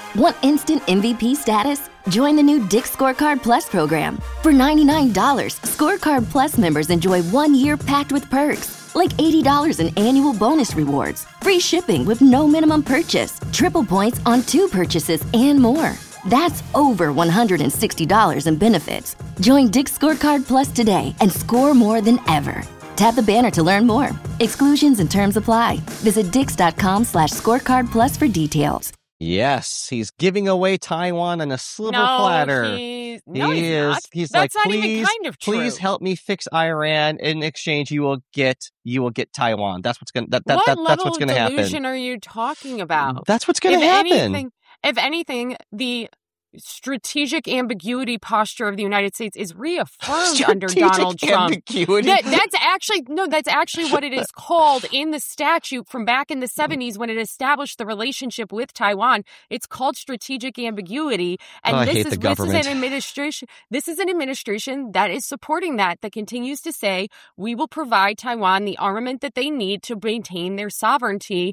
Want instant MVP status? Join the new Dick's Scorecard Plus program. For $99, Scorecard Plus members enjoy 1 year packed with perks, like $80 in annual bonus rewards, free shipping with no minimum purchase, triple points on 2 purchases, and more. That's over $160 in benefits. Join Dick's Scorecard Plus today and score more than ever. Tap the banner to learn more. Exclusions and terms apply. Visit dix.com/scorecard plus for details. Yes, he's giving away Taiwan on a silver platter. He's not. He's That's like, not please, even kind of true. please help me fix Iran. In exchange, you will get Taiwan. That's what's gonna What that's level what's of gonna happen. delusion are you talking about? That's what's gonna happen. If anything, the strategic ambiguity posture of the United States is reaffirmed under Donald Trump. Ambiguity? That's actually what it is called in the statute from back in the 70s when it established the relationship with Taiwan. It's called strategic ambiguity. And I this hate is the government. This is an administration that is supporting that continues to say we will provide Taiwan the armament that they need to maintain their sovereignty.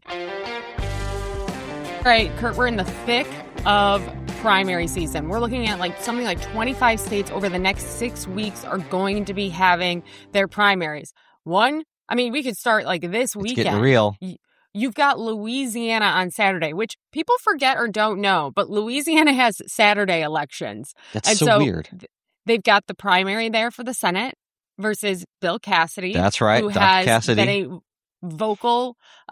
All right, Kurt, we're in the thick of primary season. We're looking at something like 25 states over the next 6 weeks are going to be having their primaries. We could start this weekend. It's getting real. You've got Louisiana on Saturday, which people forget or don't know, but Louisiana has Saturday elections. That's so weird. They've got the primary there for the Senate versus Bill Cassidy. That's right, who Dr. has Cassidy. been a vocal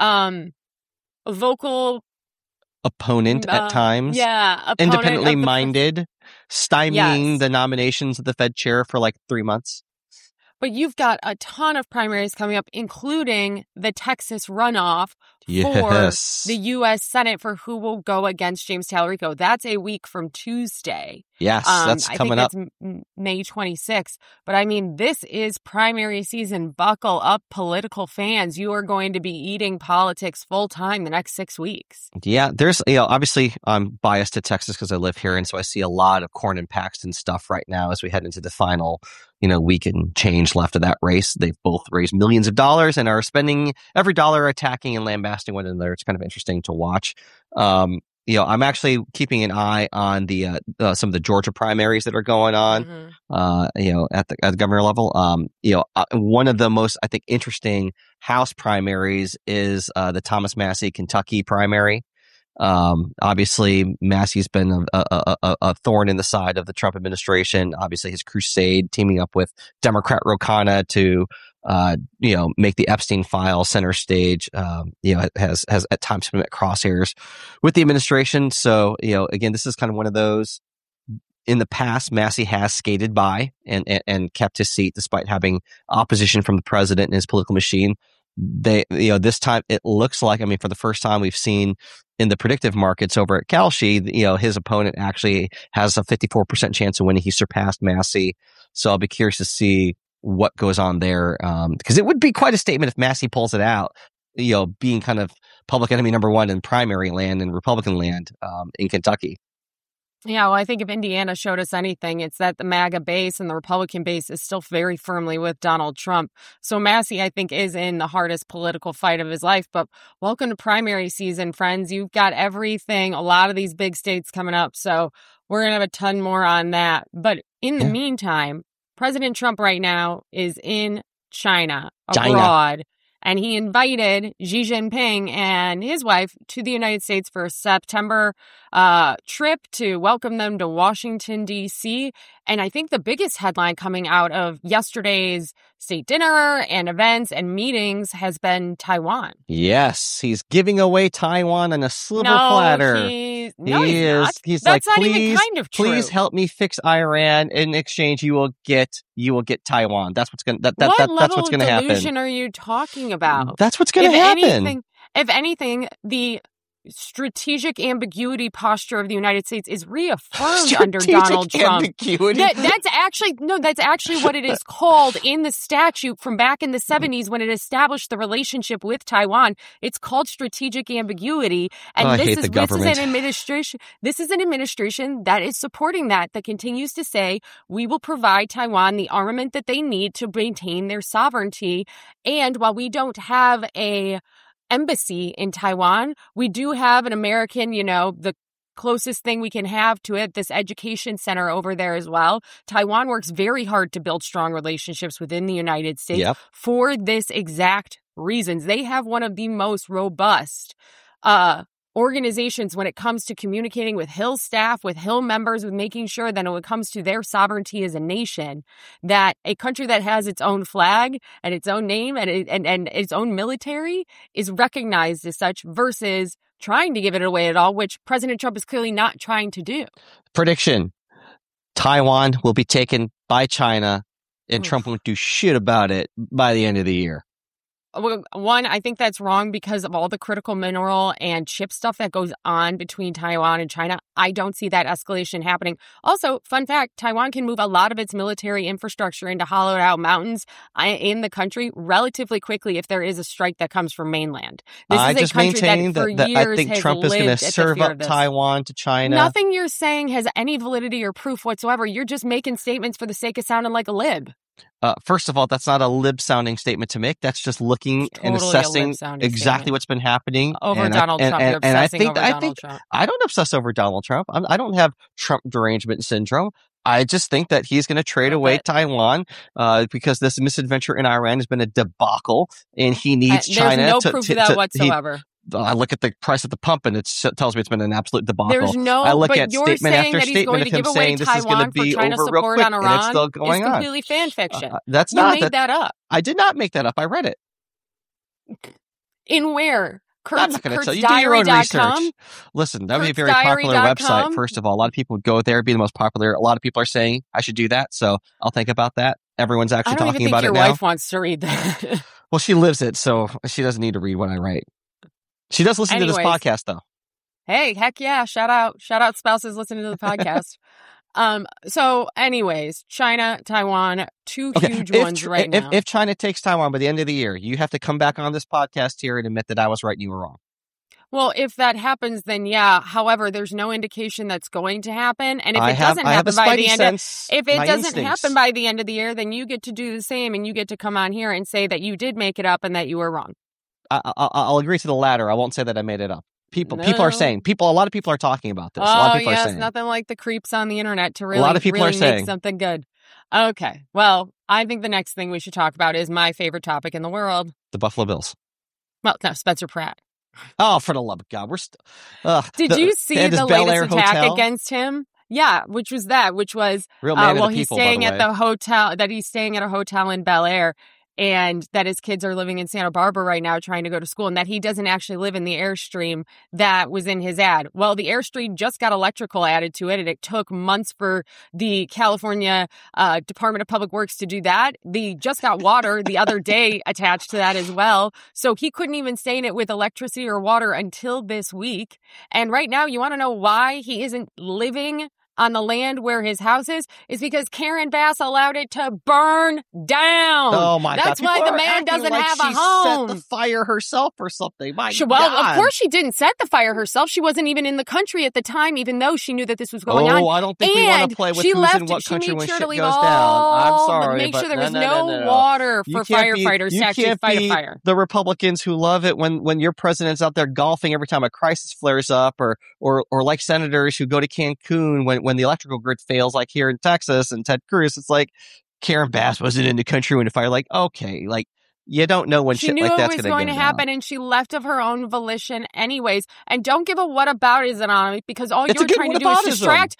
opponent at times. Independently minded, stymieing the nominations of the Fed chair for 3 months. But you've got a ton of primaries coming up, including the Texas runoff for the U.S. Senate for who will go against James Talarico. That's a week from Tuesday. Yes, that's coming up. I think it's May 26th. But this is primary season. Buckle up, political fans. You are going to be eating politics full time the next 6 weeks. Yeah, there's, obviously I'm biased to Texas because I live here. And so I see a lot of Cornyn and Paxton stuff right now as we head into the final, week and change left of that race. They've both raised millions of dollars and are spending every dollar attacking and lambasting one another. It's kind of interesting to watch. I'm actually keeping an eye on the some of the Georgia primaries that are going on, at the governor level. One of the most, I think, interesting House primaries is the Thomas Massie Kentucky primary. Obviously, Massey's been a thorn in the side of the Trump administration. Obviously, his crusade teaming up with Democrat Ro Khanna to make the Epstein file center stage, has at times been at crosshairs with the administration. So, again, this is kind of one of those. In the past, Massie has skated by and kept his seat despite having opposition from the president and his political machine. This time it looks like, for the first time we've seen in the predictive markets over at Kalshi, his opponent actually has a 54% chance of winning. He surpassed Massie. So I'll be curious to see what goes on there. Because it would be quite a statement if Massie pulls it out, being kind of public enemy number one in primary land and Republican land, in Kentucky. Yeah, well, I think if Indiana showed us anything, it's that the MAGA base and the Republican base is still very firmly with Donald Trump. So Massie, I think, is in the hardest political fight of his life. But welcome to primary season, friends. You've got everything, a lot of these big states coming up. So we're going to have a ton more on that. But in the meantime, President Trump right now is in China, abroad. And he invited Xi Jinping and his wife to the United States for a September trip to welcome them to Washington, D.C. And I think the biggest headline coming out of yesterday's state dinner and events and meetings has been Taiwan. Yes, he's giving away Taiwan on a silver platter. He's not. He's That's like, not please, even kind of true. Please help me fix Iran. In exchange, you will get Taiwan. That's what's going. That's what's going to happen. What delusion are you talking about? That's what's going to happen. If anything, the strategic ambiguity posture of the United States is reaffirmed under Donald Trump. That's actually what it is called in the statute from back in the 70s when it established the relationship with Taiwan. It's called strategic ambiguity. And this is an administration that is supporting that continues to say we will provide Taiwan the armament that they need to maintain their sovereignty. And while we don't have a embassy in Taiwan, we do have an American, the closest thing we can have to it, this education center over there as well. Taiwan works very hard to build strong relationships within the United States for this exact reasons. They have one of the most robust organizations when it comes to communicating with Hill staff, with Hill members, with making sure that when it comes to their sovereignty as a nation, that a country that has its own flag and its own name and its own military is recognized as such versus trying to give it away at all, which President Trump is clearly not trying to do. Prediction: Taiwan will be taken by China and Trump won't do shit about it by the end of the year. One, I think that's wrong because of all the critical mineral and chip stuff that goes on between Taiwan and China. I don't see that escalation happening. Also, fun fact, Taiwan can move a lot of its military infrastructure into hollowed out mountains in the country relatively quickly if there is a strike that comes from mainland. This is a country that for years I think Trump is going to serve up Taiwan to China. Nothing you're saying has any validity or proof whatsoever. You're just making statements for the sake of sounding like a lib. First of all, that's not a lib-sounding statement to make. That's just looking and assessing exactly what's been happening. Over Donald Trump. You're obsessing over Donald Trump. I don't obsess over Donald Trump. I don't have Trump derangement syndrome. I just think that he's going to trade away Taiwan because this misadventure in Iran has been a debacle, and he needs China to... There's no proof of that whatsoever. I look at the price at the pump and it tells me it's been an absolute debacle. There's no, I look but at you're statement saying after that he's going statement to give away Taiwan for China's support on Iran. It's still going on. Completely fan fiction. That's you not made that up. I did not make that up. I read it. In where? I'm not going to tell you. Do your own research. Listen, that would be a very popular website. First of all, a lot of people would go there, be the most popular. A lot of people are saying I should do that, so I'll think about that. Everyone's actually talking about it now. Your wife wants to read that. Well, she lives it, so she doesn't need to read what I write. She does listen to this podcast, though. Hey, heck yeah. Shout out spouses listening to the podcast. So anyways, China, Taiwan, two huge ones right now. If China takes Taiwan by the end of the year, you have to come back on this podcast here and admit that I was right and you were wrong. Well, if that happens, then yeah. However, there's no indication that's going to happen. And if it doesn't happen by the end of the year, then you get to do the same and you get to come on here and say that you did make it up and that you were wrong. I'll agree to the latter. I won't say that I made it up. People are saying. A lot of people are talking about this. A lot of people are saying. Nothing like the creeps on the internet to really make something good. Okay. Well, I think the next thing we should talk about is my favorite topic in the world. The Buffalo Bills. Well, no, Spencer Pratt. Oh, for the love of God. Did you see the latest attack against him? Yeah, which was Real man of the people, he's staying at the hotel, that he's staying at a hotel in Bel Air. And that his kids are living in Santa Barbara right now trying to go to school, and that he doesn't actually live in the Airstream that was in his ad. Well, the Airstream just got electrical added to it, and it took months for the California Department of Public Works to do that. They just got water the other day attached to that as well. So he couldn't even stay in it with electricity or water until this week. And right now, you want to know why he isn't living on the land where his house is because Karen Bass allowed it to burn down. Oh my God. That's why the man doesn't have a home. She set the fire herself or something. God. Of course she didn't set the fire herself. She wasn't even in the country at the time, even though she knew that this was going on. Oh, I don't think we want to play with who's in what country when shit goes down. I'm sorry. Make sure there was no water for firefighters to actually fight a fire. The Republicans who love it when your president's out there golfing every time a crisis flares up, or like senators who go to Cancun when the electrical grid fails, like here in Texas, and Ted Cruz. It's like Karen Bass wasn't in the country when the fire. Like, okay, like you don't know when shit like that's going to go down. She knew it was going to happen, and she left of her own volition, anyways. And don't give a whataboutism on it, because all you're trying to do is distract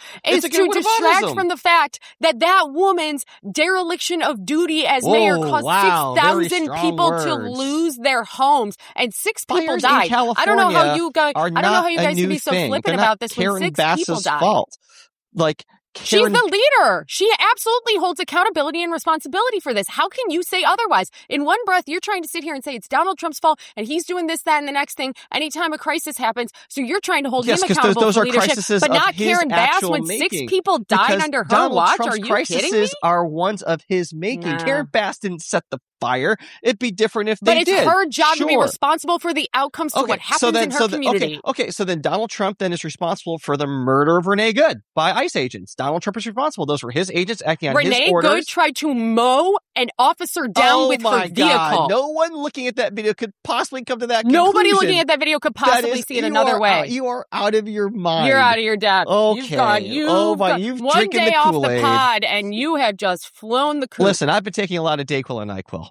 from the fact that woman's dereliction of duty as mayor caused 6,000 people to lose their homes, and 6 people died. I don't know how you guys can be so flippant about this when 6 people died. Fault. Like, she's the leader. She absolutely holds accountability and responsibility for this. How can you say otherwise? In one breath, you're trying to sit here and say it's Donald Trump's fault and he's doing this, that, and the next thing anytime a crisis happens. So you're trying to hold him accountable for leadership, but not Karen Bass when 6 people died under her watch. Are you kidding me? Crises are ones of his making. Karen Bass didn't set the fire. It'd be different if they did. But it's her job to be responsible for the outcomes to what happens in her community. Okay, so then Donald Trump then is responsible for the murder of Renee Good by ICE agents. Donald Trump is responsible. Those were his agents acting on his orders. Renee Good tried to mow an officer down with her vehicle. God. No one looking at that video could possibly come to that conclusion. Nobody looking at that video could possibly see it another way. You are out of your mind. You're out of your depth. Okay. You've one drinking day the off Kool-Aid. the pod and you have just flown the coop. Listen, I've been taking a lot of Dayquil and NyQuil.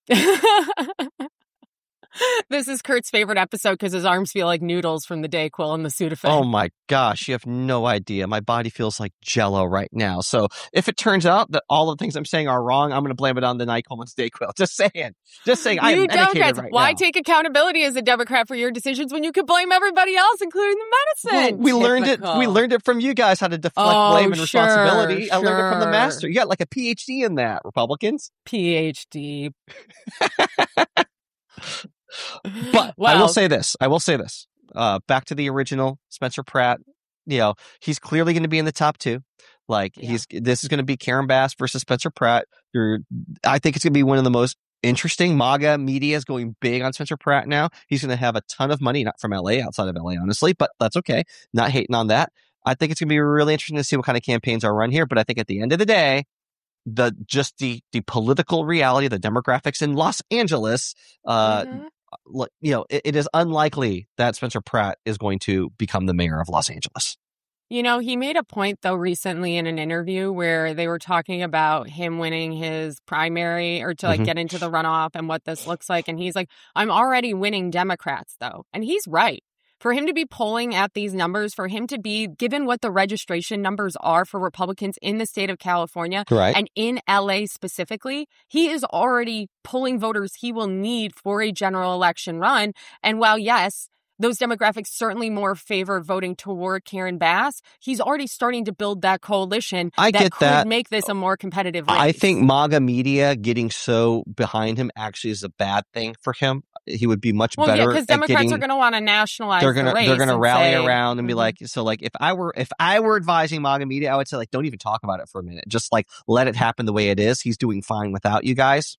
This is Kurt's favorite episode because his arms feel like noodles from the Dayquil and the Sudafed. Oh my gosh, you have no idea. My body feels like Jell-O right now. So if it turns out that all the things I'm saying are wrong, I'm going to blame it on the NyQuil and Dayquil. Just saying. I am Democrats, right why now. take accountability as a Democrat for your decisions when you could blame everybody else, including the medicine? Well, we learned it from you guys how to deflect blame and responsibility. Sure. I learned it from the master. You got like a PhD in that, Republicans. PhD. But I will say this. Back to the original Spencer Pratt. He's clearly going to be in the top two. This is going to be Karen Bass versus Spencer Pratt. I think it's going to be one of the most interesting. MAGA media is going big on Spencer Pratt now. He's going to have a ton of money, not from LA, outside of LA, honestly, but that's okay. Not hating on that. I think it's going to be really interesting to see what kind of campaigns are run here. But I think at the end of the day, the political reality, the demographics in Los Angeles, it is unlikely that Spencer Pratt is going to become the mayor of Los Angeles. He made a point, though, recently in an interview where they were talking about him winning his primary or to get into the runoff and what this looks like. And he's like, I'm already winning Democrats, though. And he's right. For him to be polling at these numbers, for him to be given what the registration numbers are for Republicans in the state of California and in LA specifically, he is already pulling voters he will need for a general election run. And while, yes, those demographics certainly more favor voting toward Karen Bass, he's already starting to build that coalition could make this a more competitive race. I think MAGA media getting so behind him actually is a bad thing for him. He would be much better. Because Democrats are going to want to nationalize the race. They're going to rally around and be like, if I were advising MAGA media, I would say don't even talk about it for a minute. Just let it happen the way it is. He's doing fine without you guys.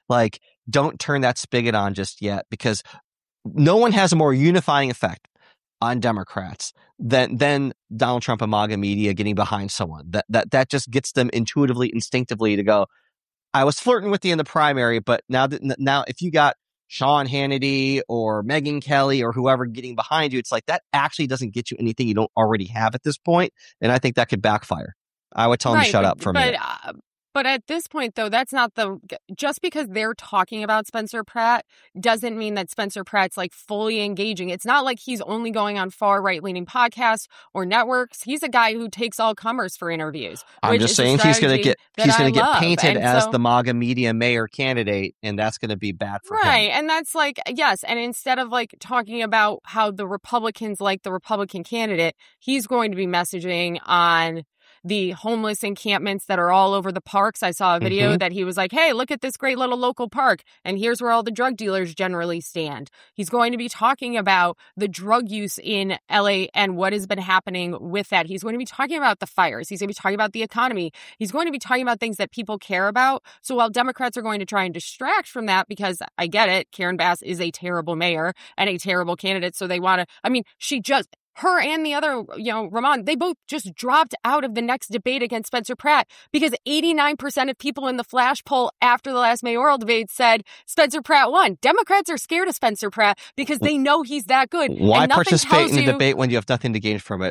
Don't turn that spigot on just yet, because no one has a more unifying effect on Democrats than Donald Trump and MAGA media getting behind someone. That just gets them intuitively, instinctively to go, I was flirting with you in the primary, but now if you got Sean Hannity or Megyn Kelly or whoever getting behind you, it's like that actually doesn't get you anything you don't already have at this point. And I think that could backfire. I would tell him to shut up for a minute. But at this point, though, that's not just because they're talking about Spencer Pratt doesn't mean that Spencer Pratt's fully engaging. It's not like he's only going on far right-leaning podcasts or networks. He's a guy who takes all comers for interviews. I'm just saying he's going to get painted as the MAGA media mayor candidate, and that's going to be bad for him. Right. And that's yes. And instead of talking about how the Republicans like the Republican candidate, he's going to be messaging on the homeless encampments that are all over the parks. I saw a video that he was like, hey, look at this great little local park, and here's where all the drug dealers generally stand. He's going to be talking about the drug use in LA and what has been happening with that. He's going to be talking about the fires. He's going to be talking about the economy. He's going to be talking about things that people care about. So while Democrats are going to try and distract from that, because I get it, Karen Bass is a terrible mayor and a terrible candidate. So they want to, her and the other, Ramon, they both just dropped out of the next debate against Spencer Pratt because 89% of people in the flash poll after the last mayoral debate said Spencer Pratt won. Democrats are scared of Spencer Pratt because they know he's that good. Why participate in a debate when you have nothing to gain from it?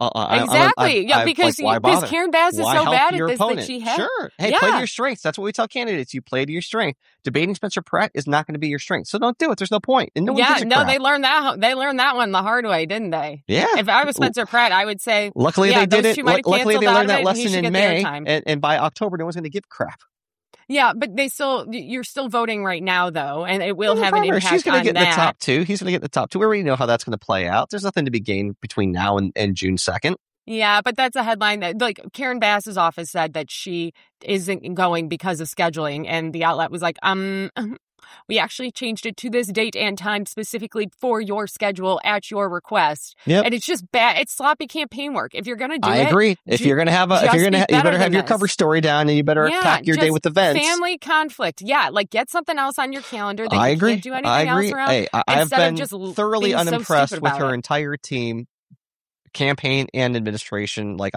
Exactly. Because Karen Bass is so bad at this that she has. Sure. Hey, play to your strengths. That's what we tell candidates. You play to your strength. Debating Spencer Pratt is not going to be your strength. So don't do it. There's no point. And no one gives a crap. They learned that one the hard way, didn't they? Yeah. If I was Spencer Pratt, I would say, luckily they did it. Luckily they learned that lesson in May, and by October, no one's going to give crap. Yeah, but you're still voting right now, though, and it will have an impact on that. She's going to get in the top two. He's going to get in the top two. We already know how that's going to play out. There's nothing to be gained between now and June 2nd. Yeah, but that's a headline that, Karen Bass's office said that she isn't going because of scheduling, and the outlet was like, We actually changed it to this date and time specifically for your schedule at your request. Yep. And it's just bad. It's sloppy campaign work. If you're going to do it, I agree. If you're going to have you better have your cover story down, and you better pack your day with events. Family conflict. Yeah. Like, get something else on your calendar that I you agree. can't do anything else around. Hey, I've been just thoroughly unimpressed with her it. entire team, campaign and administration. Like,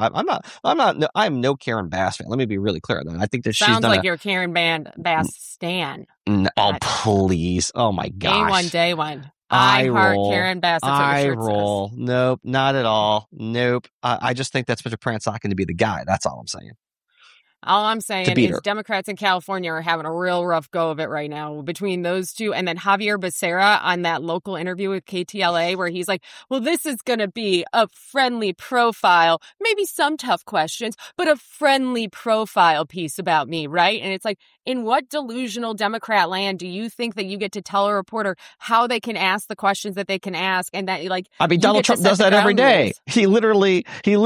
I'm no Karen Bass fan. Let me be really clear on that. I think that sounds like you're Karen Bass stan. Oh, please. Oh my gosh. Day one. I heart Karen Bass. I roll. Says. Nope, not at all. Nope. I just think that's Mr. Prance's not going to be the guy. That's all I'm saying. All I'm saying is Democrats in California are having a real rough go of it right now between those two. And then Javier Becerra on that local interview with KTLA where he's like, well, this is going to be a friendly profile, maybe some tough questions, but a friendly profile piece about me, right? And it's like, in what delusional Democrat land do you think that you get to tell a reporter how they can ask the questions that they can ask? And that, like, I mean, Donald Trump does that every day. He literally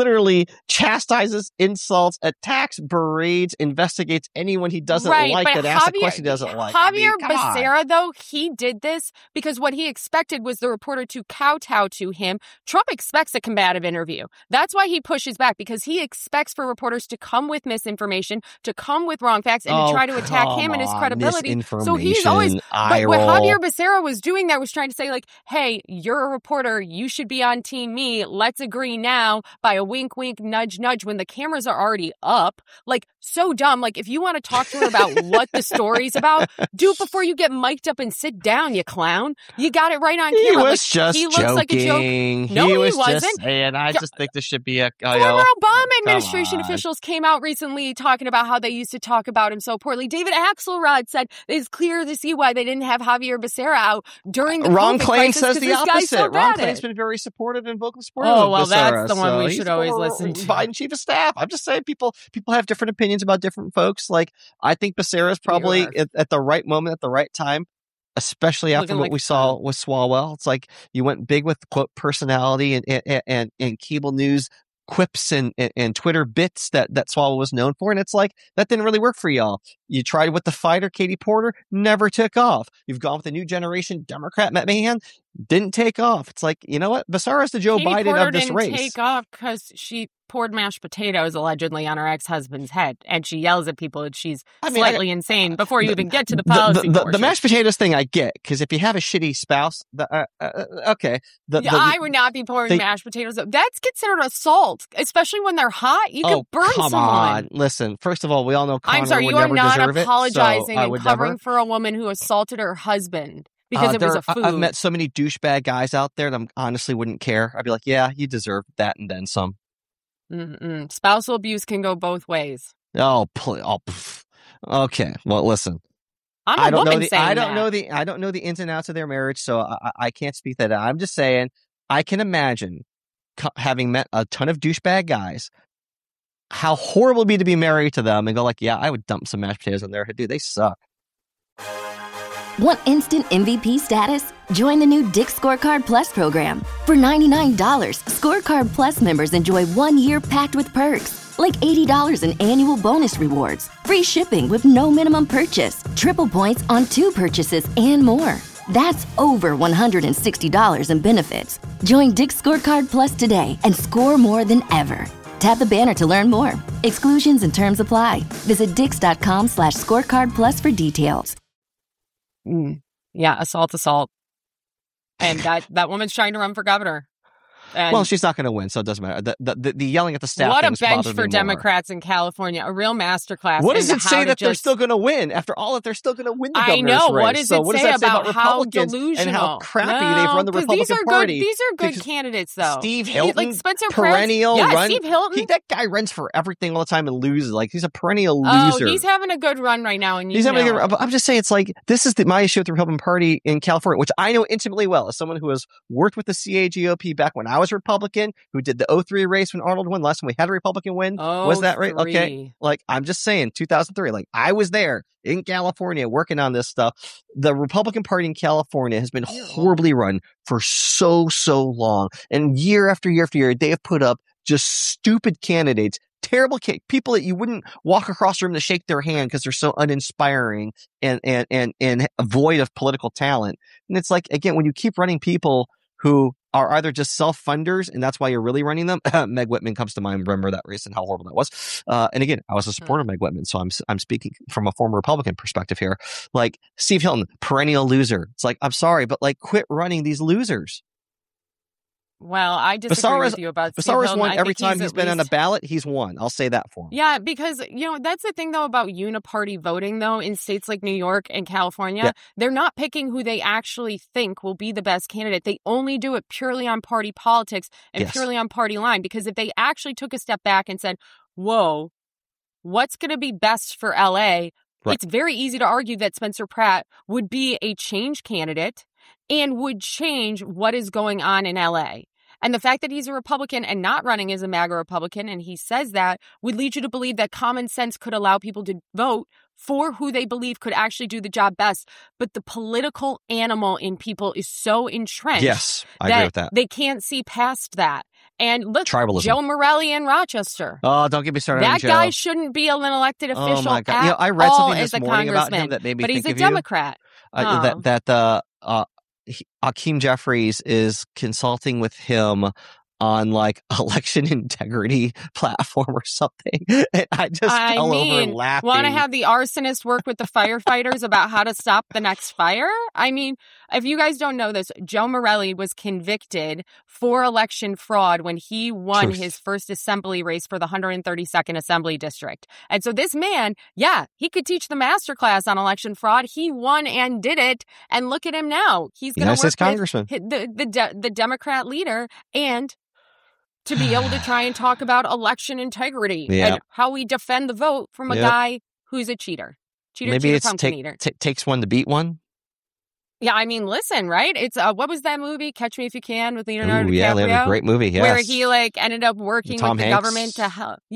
chastises, insults, attacks, berates, investigates anyone he doesn't like that asks a question he doesn't like. Javier Becerra, though, he did this because what he expected was the reporter to kowtow to him. Trump expects a combative interview. That's why he pushes back, because he expects for reporters to come with misinformation, to come with wrong facts, and to try to attack him and his credibility. So he's always, but what Javier Becerra was doing there was trying to say, like, hey, you're a reporter, you should be on team me. Let's agree now by a wink, wink, nudge, nudge when the cameras are already up. Like, so dumb. Like, if you want to talk to her about what the story's about, do it before you get mic'd up and sit down, you clown. You got it right on camera. He was just he looks joking. Like a joke. No, he was wasn't. Just saying, I just think this should be a... Former Obama administration officials came out recently talking about how they used to talk about him so poorly. David Axelrod said it's clear to see why they didn't have Javier Becerra out during the Ron COVID Klain crisis, says the opposite. So Ron Klain's been very supportive and vocal supportive of Becerra. That's the one we should always listen to. Biden chief of staff. I'm just saying people have different opinions about different folks. Like, I think Becerra is probably at the right moment, at the right time, especially after what we saw with Swalwell. It's like you went big with, quote, personality and cable news quips and Twitter bits that Swalwell was known for. And it's like, that didn't really work for y'all. You tried with the fighter, Katie Porter, never took off. You've gone with the new generation Democrat, Matt Mahan, didn't take off. It's like, you know what? Becerra's the Joe Biden Porter of this race. Didn't take off because she poured mashed potatoes allegedly on her ex-husband's head, and she yells at people that she's slightly insane before you even get to the policy the mashed potatoes thing I get, because if you have a shitty spouse, okay. I would not be pouring mashed potatoes. That's considered assault, especially when they're hot. You could burn someone. Come on. Listen, first of all, we all know Connor I'm sorry, would you are never not deserve apologizing it, so and covering for a woman who assaulted her husband. Because it was a food. I've met so many douchebag guys out there that I honestly wouldn't care. I'd be like, yeah, you deserve that and then some. Spousal abuse can go both ways. Okay. Well, listen. I don't know the ins and outs of their marriage, so I can't speak that. I'm just saying, I can imagine having met a ton of douchebag guys, how horrible it'd be to be married to them and go like, yeah, I would dump some mashed potatoes on their head. Dude, they suck. Want instant MVP status? Join the new Dick's Scorecard Plus program. For $99, Scorecard Plus members enjoy 1 year packed with perks, like $80 in annual bonus rewards, free shipping with no minimum purchase, triple points on 2 purchases, and more. That's over $160 in benefits. Join Dick's Scorecard Plus today and score more than ever. Tap the banner to learn more. Exclusions and terms apply. Visit dix.com/scorecard plus for details. Yeah, assault. And that woman's trying to run for governor. And well, she's not going to win, so it doesn't matter. The yelling at the staff. What a bench for Democrats in California. A real masterclass. What does it say that they're still going to win? After all that, they're still going to win the governor's race. I know. What does it say about how delusional and how crappy they've run the Republican Party? These are good candidates, though. Steve Hilton, like Spencer perennial Prince. run. Steve Hilton. That guy runs for everything all the time and loses. Like, he's a perennial loser. Oh, he's having a good run right now. And I'm just saying, it's like, this is my issue with the Republican Party in California, which I know intimately well as someone who has worked with the CAGOP back when I was Republican, who did the 2003 race when Arnold won. Last time we had a Republican win. Was that right? Okay. Like, I'm just saying, 2003, like, I was there in California working on this stuff. The Republican Party in California has been horribly run for so long. And year after year after year, they have put up just stupid candidates, terrible people that you wouldn't walk across the room to shake their hand because they're so uninspiring and void of political talent. And it's like, again, when you keep running people who are either just self-funders, and that's why you're really running them. Meg Whitman comes to mind. Remember that race and how horrible that was. And again, I was a supporter of Meg Whitman, so I'm speaking from a former Republican perspective here. Like Steve Hilton, perennial loser. It's like, I'm sorry, but like, quit running these losers. Well, I disagree with you about Steve Hilton. Won every time he's been on a ballot. He's won. I'll say that for him. Yeah, because, that's the thing, though, about uniparty voting, though, in states like New York and California. Yeah. They're not picking who they actually think will be the best candidate. They only do it purely on party politics and purely on party line. Because if they actually took a step back and said, whoa, what's going to be best for L.A., it's very easy to argue that Spencer Pratt would be a change candidate and would change what is going on in L.A. And the fact that he's a Republican and not running as a MAGA Republican, and he says that, would lead you to believe that common sense could allow people to vote for who they believe could actually do the job best. But the political animal in people is so entrenched. Yes, I agree with that. They can't see past that. And look, tribalism. Joe Morelli in Rochester. Oh, don't get me started on Joe. That guy shouldn't be an elected official. Oh my God. I read something this morning about him that made me think of you. But he's a Democrat. Hakeem Jeffries is consulting with him on like election integrity platform or something. And I just fell over laughing. Want to have the arsonist work with the firefighters about how to stop the next fire? I mean, if you guys don't know this, Joe Morelli was convicted for election fraud when he won his first assembly race for the 132nd Assembly District. And so this man, he could teach the masterclass on election fraud. He won and did it. And look at him now. He's going to work Congressman. with the Democrat leader and to be able to try and talk about election integrity and how we defend the vote from a guy who's a cheater. Maybe Pumpkin eater. Takes one to beat one. Yeah, I mean, listen, right? It's what was that movie? Catch Me If You Can with Leonardo DiCaprio. Yeah, they have a great movie. Yes. Where he ended up working with the government to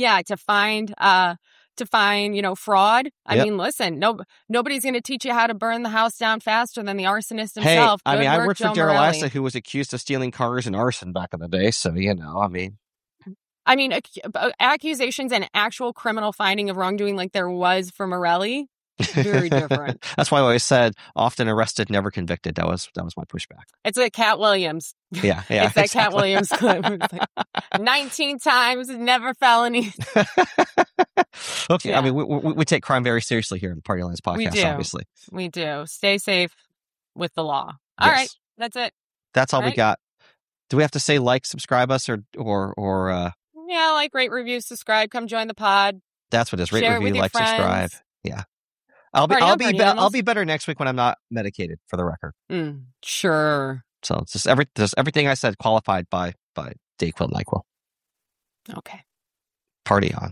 find fraud. I mean, listen, nobody's going to teach you how to burn the house down faster than the arsonist himself. Hey, I worked for Darrell Issa, who was accused of stealing cars and arson back in the day. So, accusations and actual criminal finding of wrongdoing like there was for Morelli, very different. That's why I always said, often arrested, never convicted. That was my pushback. It's like Cat Williams. Yeah. It's that Cat Williams clip. It's like 19 times, never felony. Okay, I mean, we take crime very seriously here in the Party Lines podcast, obviously. We do. Stay safe with the law. All right, that's it. That's all we got. Do we have to say like, subscribe us, or like, rate, review, subscribe, come join the pod. That's what it is. Rate, review, like, friends. Subscribe. Yeah. I'll be better next week when I'm not medicated, for the record. Sure. So it's just everything I said qualified by Dayquil, NyQuil. Okay. Party on.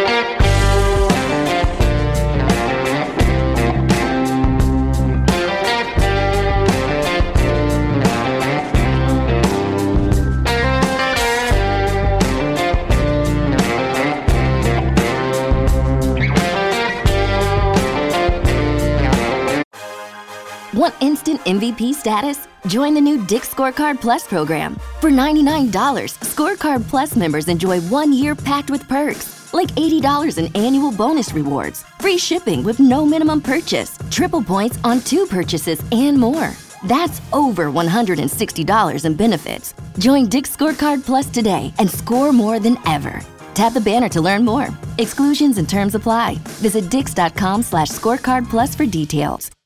Want instant MVP status? Join the new Dick's Scorecard Plus program. For $99, Scorecard Plus members enjoy 1 year packed with perks, like $80 in annual bonus rewards, free shipping with no minimum purchase, triple points on 2 purchases, and more. That's over $160 in benefits. Join Dick's Scorecard Plus today and score more than ever. Tap the banner to learn more. Exclusions and terms apply. Visit Dix.com/scorecard plus for details.